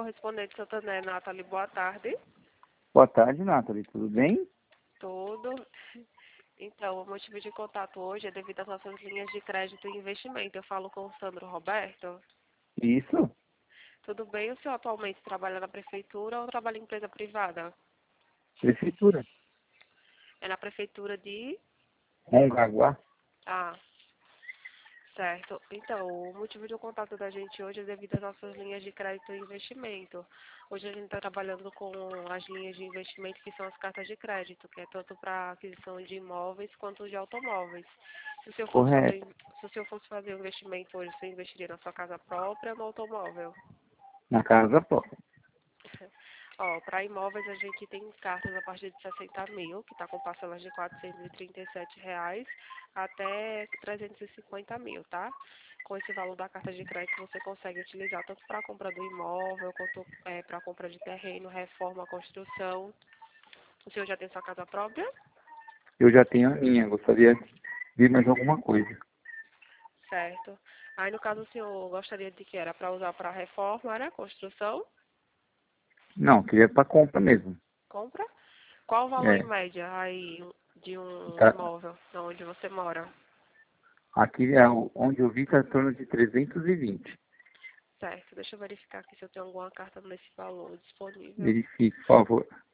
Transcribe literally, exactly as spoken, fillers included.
correspondente Santander, Nathalie, boa tarde. Boa tarde, Nathalie, tudo bem? Tudo. Então, o motivo de contato hoje é devido às nossas linhas de crédito e investimento. Eu falo com o Sandro Roberto. Isso? Tudo bem? O senhor atualmente trabalha na prefeitura ou trabalha em empresa privada? Prefeitura. É na prefeitura de... Mongaguá. Ah, certo. Então, o motivo de contato da gente hoje é devido às nossas linhas de crédito e investimento. Hoje a gente está trabalhando com as linhas de investimento que são as cartas de crédito, que é tanto para aquisição de imóveis quanto de automóveis. Se o senhor fosse fazer, Correto. se o senhor fosse fazer um investimento hoje, você investiria na sua casa própria ou no automóvel? Na casa própria. Ó, para imóveis a gente tem cartas a partir de sessenta mil, que está com parcelas de quatrocentos e trinta e sete reais até trezentos e cinquenta mil, tá? Com esse valor da carta de crédito você consegue utilizar tanto para a compra do imóvel, quanto é, para a compra de terreno, reforma, construção. O senhor já tem sua casa própria? Eu já tenho a minha, gostaria de ver mais alguma coisa. Certo. Aí no caso o senhor gostaria de que era para usar para reforma, era construção, Não, queria para compra mesmo. compra? Qual o valor em É, média aí de um tá, imóvel onde você mora? aqui é o- onde eu vi está em torno de trezentos e vinte. Certo, deixa eu verificar aqui se eu tenho alguma carta nesse valor disponível. Verifique, por favor.